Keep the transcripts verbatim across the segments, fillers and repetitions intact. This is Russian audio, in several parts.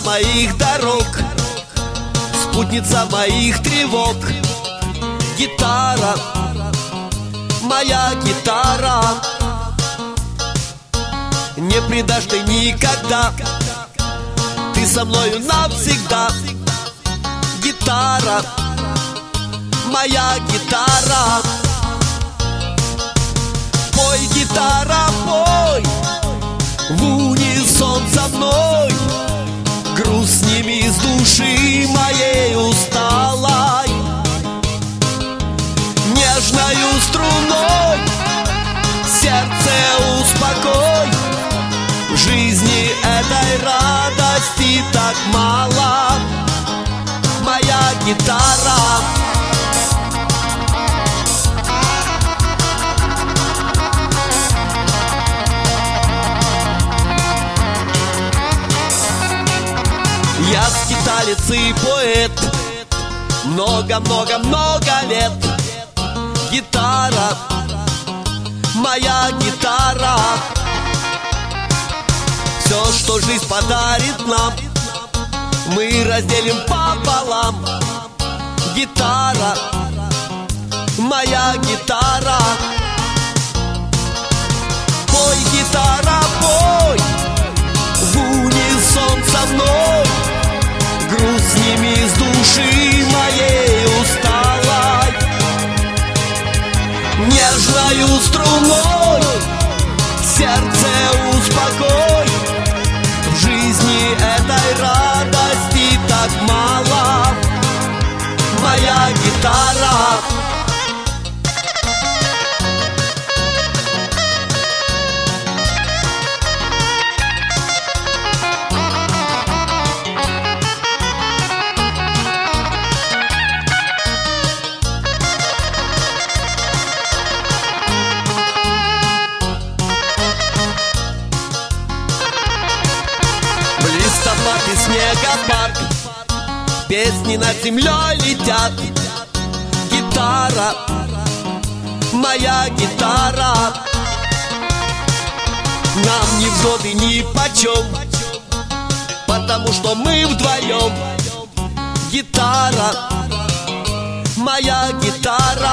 моих дорог, спутница моих тревог. Гитара, моя гитара, не предашь ты никогда, ты со мною навсегда. Гитара, моя гитара, пой, гитара, пой в унисон со мной. Груз сними с души моей усталой, нежною струной сердце успокой. В жизни этой радости так мало, моя гитара. Я скиталец и поэт, много-много-много лет. Гитара, моя гитара, все, что жизнь подарит нам, мы разделим пополам. Гитара, моя гитара, пой, гитара, пой в унисон со мной. Груз сними с души моей усталой, нежною струной сердце успокой. В жизни этой радости так мало, моя гитара. Листопад и снегопад, песни над землей летят. Гитара, моя гитара, нам невзгоды нипочем, потому что мы вдвоем. Гитара, моя гитара,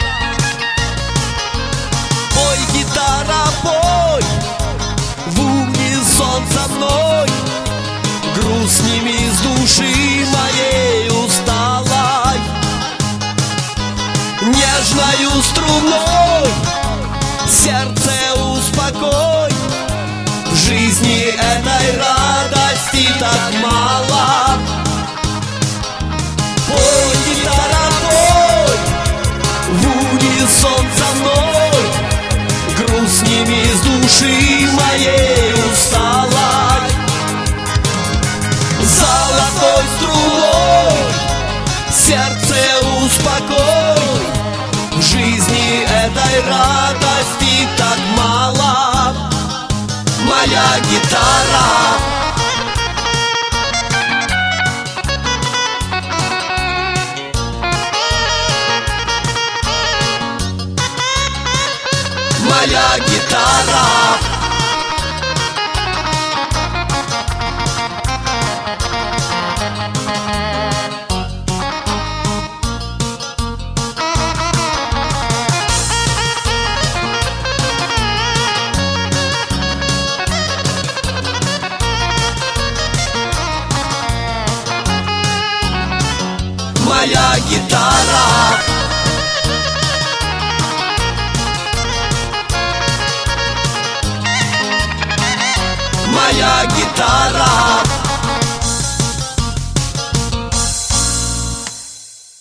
пой, гитара, пой в унисон со мной. Груз сними с души моей усталой, нежною струной сердце успокой. В жизни этой радости так мало, пой, гитара, пой в унисон со мной. Груз сними с души моей усталой, золотой струной сердце успокой. В жизни этой радости так мало, моя гитара. Моя гитара. Моя гитара. Моя гитара.